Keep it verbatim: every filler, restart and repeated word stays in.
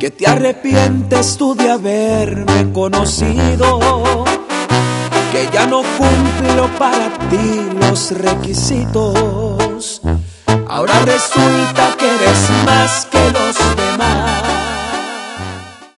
que te arrepientes tú de haberme conocido, que ya no cumplo para ti los requisitos. Ahora resulta que eres más que los demás.